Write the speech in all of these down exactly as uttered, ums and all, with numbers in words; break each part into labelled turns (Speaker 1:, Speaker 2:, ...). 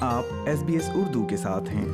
Speaker 1: आप S B S Urdu के साथ हैं।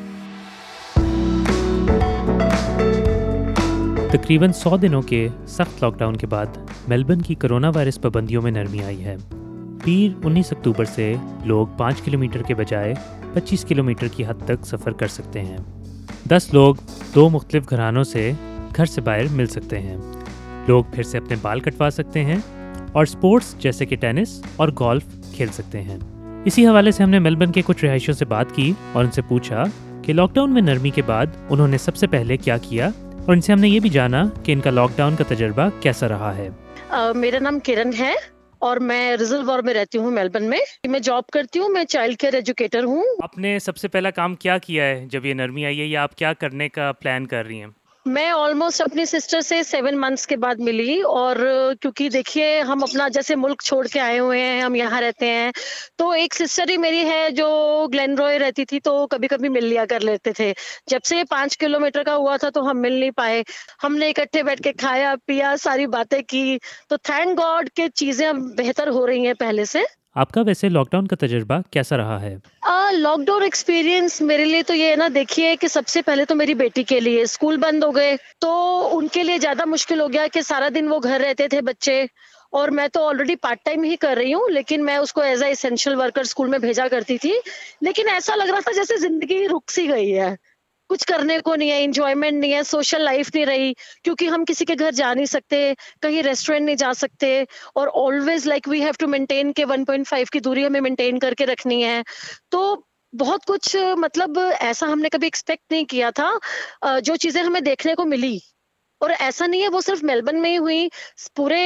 Speaker 2: तकरीबन सौ दिनों के सख्त लॉकडाउन के बाद मेलबर्न की कोरोना वायरस पाबंदियों में नरमी आई है। फिर उन्नीस अक्टूबर से लोग पाँच किलोमीटर के बजाय पच्चीस किलोमीटर की हद तक सफ़र कर सकते हैं। दस लोग दो मुख्तलिफ घरानों से घर से बाहर मिल सकते हैं। लोग फिर से अपने बाल कटवा सकते हैं और स्पोर्ट्स जैसे कि टेनिस और गोल्फ खेल सकते हैं। इसी हवाले से हमने मेलबर्न के कुछ रिहायशियों से बात की और उनसे पूछा कि लॉकडाउन में नरमी के बाद उन्होंने सबसे पहले क्या किया, और इनसे हमने ये भी जाना कि इनका लॉकडाउन का तजुर्बा कैसा रहा है।
Speaker 3: uh, मेरा नाम किरण है और मैं रिजर्वॉर में रहती हूँ मेलबर्न में। मैं जॉब करती हूँ, मैं चाइल्ड केयर एजुकेटर हूँ।
Speaker 2: आपने सबसे पहला काम क्या किया है जब ये नरमी आई है, या आप क्या करने का प्लान कर रही हैं?
Speaker 3: मैं ऑलमोस्ट अपनी सिस्टर से सेवन मंथ्स के बाद मिली, और क्योंकि देखिए हम अपना जैसे मुल्क छोड़ के आए हुए हैं, हम यहाँ रहते हैं, तो एक सिस्टर ही मेरी है जो ग्लेनरॉय रहती थी, तो कभी कभी मिल लिया कर लेते थे। जब से ये पाँच किलोमीटर का हुआ था तो हम मिल नहीं पाए। हमने इकट्ठे बैठ के खाया पिया, सारी बातें की, तो थैंक गॉड कि चीजें अब बेहतर हो रही हैं पहले से।
Speaker 2: आपका वैसे लॉकडाउन का तजुर्बा कैसा रहा है?
Speaker 3: लॉकडाउन एक्सपीरियंस मेरे लिए तो ये है ना, देखिए कि सबसे पहले तो मेरी बेटी के लिए स्कूल बंद हो गए, तो उनके लिए ज्यादा मुश्किल हो गया कि सारा दिन वो घर रहते थे बच्चे, और मैं तो ऑलरेडी पार्ट टाइम ही कर रही हूँ, लेकिन मैं उसको as a essential worker school में भेजा करती थी। लेकिन ऐसा लग रहा था जैसे जिंदगी रुक सी गई है, कुछ करने को नहीं है, इंजॉयमेंट नहीं है, सोशल लाइफ नहीं रही, क्योंकि हम किसी के घर जा नहीं सकते, कहीं रेस्टोरेंट नहीं जा सकते, और always like we have to maintain के वन पॉइंट फाइव की दूरी हमें मेंटेन करके रखनी है। तो बहुत कुछ, मतलब ऐसा हमने कभी एक्सपेक्ट नहीं किया था, अ, जो चीजें हमें देखने को मिली। और ऐसा नहीं है वो सिर्फ मेलबर्न में ही हुई, पूरे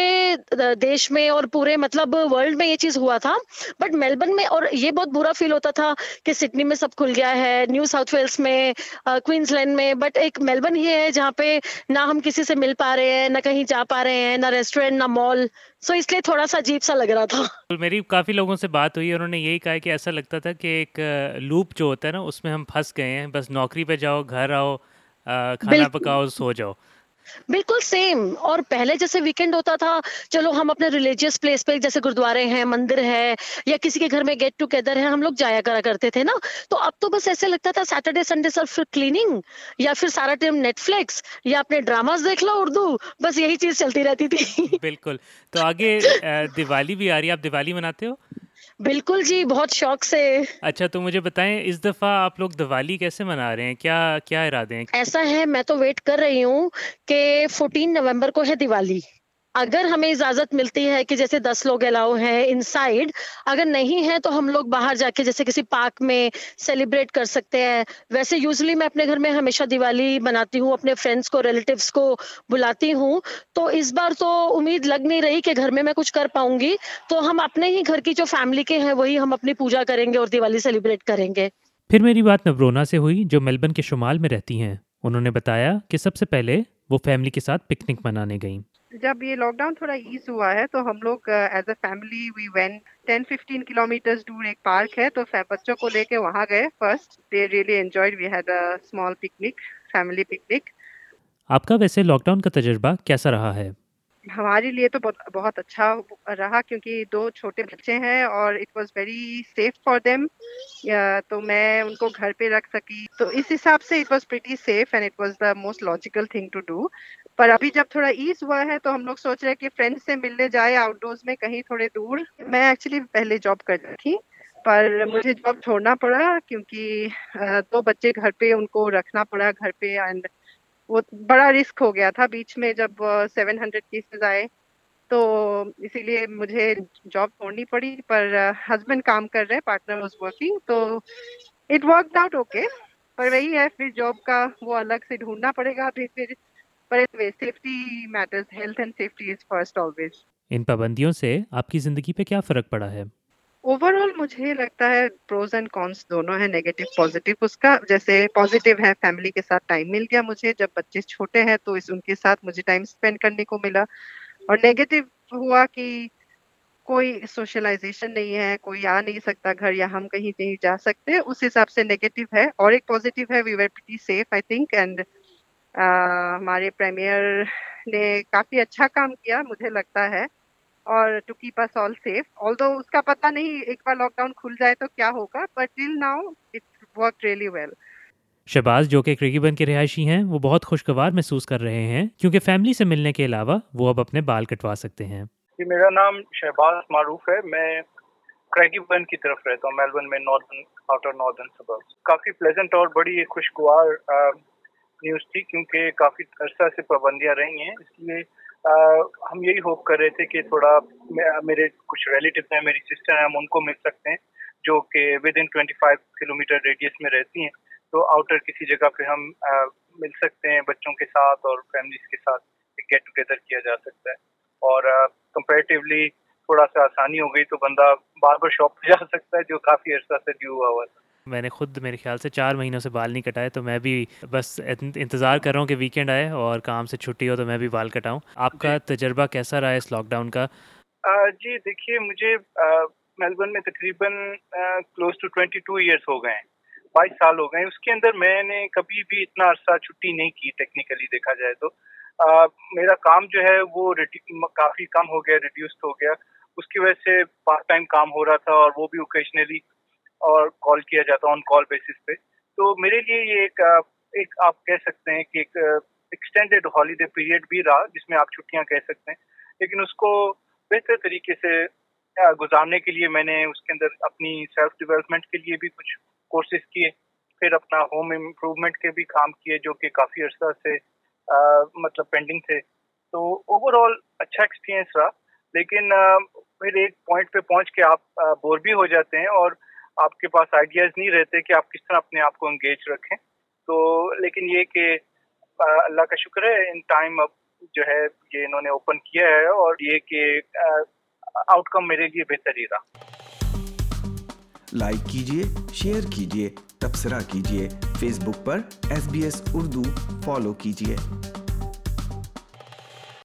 Speaker 3: देश में और पूरे मतलब वर्ल्ड में ये चीज हुआ था, बट मेलबर्न में, और ये बहुत बुरा फील होता था कि सिडनी में सब खुल गया है, न्यू साउथ वेल्स में, क्वींसलैंड में, बट एक मेलबर्न ही है जहाँ पे ना हम किसी से मिल पा रहे हैं, ना कहीं जा पा रहे हैं, ना रेस्टोरेंट, ना मॉल। सो इसलिए थोड़ा सा अजीब सा लग रहा था।
Speaker 2: मेरी काफ़ी लोगों से बात हुई, उन्होंने यही कहा कि ऐसा लगता था कि एक लूप जो होता है ना, उसमें हम फंस गए हैं। बस नौकरी पे जाओ, घर आओ, अ, खाना
Speaker 3: बिल्कुल
Speaker 2: पकाओ, सो जाओ।
Speaker 3: बिल्कुल सेम। और पहले जैसे वीकेंड होता था, चलो हम अपने रिलीजियस प्लेस पे, जैसे गुरुद्वारे हैं, मंदिर है, या किसी के घर में गेट टुगेदर है, हम लोग जाया करा करते थे ना। तो अब तो बस ऐसे लगता था सैटरडे संडे सिर्फ क्लीनिंग, या फिर सारा टाइम नेटफ्लिक्स, या अपने ड्रामास देख लो उर्दू, बस यही चीज चलती रहती थी।
Speaker 2: बिल्कुल। तो आगे अ, दिवाली भी आ रही है, आप दिवाली मनाते हो?
Speaker 3: बिल्कुल जी, बहुत शौक से।
Speaker 2: अच्छा, तो मुझे बताएं, इस दफ़ा आप लोग दिवाली कैसे मना रहे हैं? क्या क्या इरादे हैं?
Speaker 3: ऐसा है, मैं तो वेट कर रही हूँ कि चौदह नवंबर को है दिवाली। अगर हमें इजाजत मिलती है कि जैसे दस लोग अलाउ हैं इनसाइड, अगर नहीं है तो हम लोग बाहर जाके जैसे किसी पार्क में सेलिब्रेट कर सकते हैं। वैसे यूजुअली मैं अपने घर में हमेशा दिवाली मनाती हूँ, अपने फ्रेंड्स को, रिलेटिव्स को बुलाती हूँ। तो इस बार तो उम्मीद लग नहीं रही कि घर में मैं कुछ कर पाऊंगी, तो हम अपने ही घर की जो फैमिली के हैं वही हम अपनी पूजा करेंगे और दिवाली सेलिब्रेट करेंगे।
Speaker 2: फिर मेरी बात नवरोना से हुई, जो मेलबर्न के शुमाल में रहती हैं। उन्होंने बताया कि सबसे पहले वो फैमिली के साथ पिकनिक मनाने गईं।
Speaker 4: जब ये लॉकडाउन थोड़ा ईज हुआ है तो हम लोग as a family we went ten fifteen kilometres दूर एक पार्क है, तो फै- बच्चों को लेके वहाँ गए। First they really enjoyed, we had a small picnic, family picnic.
Speaker 2: आपका वैसे लॉकडाउन का तजुर्बा कैसा रहा है?
Speaker 4: हमारे लिए तो बहुत बहुत अच्छा रहा, क्योंकि दो छोटे बच्चे हैं और it was very safe for them, तो मैं उनको घर पे रख सकी, तो इस हिसाब से it was pretty safe and it was the most logical thing to do. पर अभी जब थोड़ा ईज हुआ है तो हम लोग सोच रहे हैं कि फ्रेंड्स से मिलने जाए आउटडोर्स में कहीं थोड़े दूर। मैं एक्चुअली पहले जॉब करती थी, पर मुझे जॉब छोड़ना पड़ा क्योंकि अ, दो बच्चे घर पे, उनको रखना पड़ा घर पे, एंड वो बड़ा रिस्क हो गया था बीच में जब सेवन हंड्रेड केसेस आए, तो इसीलिए मुझे जॉब छोड़नी पड़ी। पर हस्बैंड काम कर रहे हैं, पार्टनर वाज वर्किंग, तो इट वर्कड आउट ओके। पर वही है, फिर जॉब का वो अलग से ढूंढना पड़ेगा अभी फिर। पर safety matters, health and safety is first always.
Speaker 2: इन पाबंदियों से आपकी ज़िंदगी पे क्या फ़र्क पड़ा है?
Speaker 4: ओवरऑल मुझे लगता है प्रोज एंड कॉन्स दोनों है, नेगेटिव पॉजिटिव उसका। जैसे पॉजिटिव है, फैमिली के साथ टाइम मिल गया मुझे, जब बच्चे छोटे हैं तो इस उनके साथ मुझे टाइम स्पेंड करने को मिला। और नेगेटिव हुआ कि कोई सोशलाइजेशन नहीं है, कोई आ नहीं सकता घर, या हम कहीं नहीं जा सकते, उस हिसाब से नेगेटिव है। और एक पॉजिटिव है, we were pretty safe I think, and हमारे प्रीमियर ने काफी अच्छा काम किया मुझे लगता है। और to keep us all safe. Although उसका पता नहीं एक बार लॉकडाउन खुल जाए तो क्या होगा, but till now it worked really well.
Speaker 2: Shahbaz, जो कि क्रिकीबन के रिहायशी हैं, वो बहुत खुशगवार महसूस कर रहे हैं क्योंकि फैमिली से मिलने के अलावा वो अब अपने बाल कटवा सकते हैं।
Speaker 5: जी, मेरा नाम शहबाज मारूफ है। मैं क्रेगिबन की तरफ रहता हूँ, मेलबर्न में, नॉर्दर्न आउटर नॉर्दर्न सबर्ब्स। काफ़ी प्लेजेंट और बड़ी एक खुशगवार न्यूज़ थी क्योंकि काफ़ी अरसा से पाबंदियाँ रही हैं, इसलिए आ, हम यही होप कर रहे थे कि थोड़ा मेरे कुछ रिलेटिव्स हैं, मेरी सिस्टर हैं, हम उनको मिल सकते हैं जो कि within twenty five kilometre radius में रहती हैं। तो आउटर किसी जगह पे हम आ, मिल सकते हैं बच्चों के साथ और फैमिलीज के साथ एक गेट टुगेदर किया जा सकता है और कंपैरेटिवली थोड़ा सा आसानी हो गई तो बंदा बार्बर शॉप पे जा सकता है जो काफ़ी अरसा से ड्यू हुआ हुआ था।
Speaker 2: मैंने खुद मेरे ख्याल से चार महीनों से बाल नहीं कटाए, तो मैं भी बस इंतज़ार कर रहा हूँ कि वीकेंड आए और काम से छुट्टी हो तो मैं भी बाल कटाऊँ। आपका तजर्बा कैसा रहा इस लॉकडाउन का?
Speaker 5: आ, जी देखिए, मुझे मेलबर्न में तकरीबन close to twenty two years हो गए हैं, बाईस साल हो गए। उसके अंदर मैंने कभी भी इतना अरसा छुट्टी नहीं की। टेक्निकली देखा जाए तो आ, मेरा काम जो है वो काफ़ी कम हो गया, रिड्यूस्ड हो गया। उसकी वजह से पार्ट टाइम काम हो रहा था और वो भी ओकेजनली और कॉल किया जाता ऑन कॉल बेसिस पे। तो मेरे लिए ये एक एक आप कह सकते हैं कि एक एक्सटेंडेड हॉलीडे पीरियड भी रहा जिसमें आप छुट्टियां कह सकते हैं, लेकिन उसको बेहतर तरीके से गुजारने के लिए मैंने उसके अंदर अपनी सेल्फ डेवलपमेंट के लिए भी कुछ कोर्सेज किए, फिर अपना होम इम्प्रूवमेंट के भी काम किए जो कि काफ़ी अर्सा से आ, मतलब पेंडिंग थे। तो ओवरऑल अच्छा एक्सपीरियंस रहा, लेकिन आ, फिर एक पॉइंट पे पहुंच के आप बोर भी हो जाते हैं और आपके पास आइडियाज़ नहीं रहते कि आप किस तरह अपने आप को एंगेज रखें। तो लेकिन ये कि अल्लाह का शुक्र है, इन टाइम अब जो है ये इन्होंने ओपन किया है और ये कि आउटकम मेरे लिए बेहतर ही रहा।
Speaker 1: लाइक कीजिए, शेयर कीजिए, तबसरा कीजिए। फेसबुक पर S B S Urdu follow कीजिए।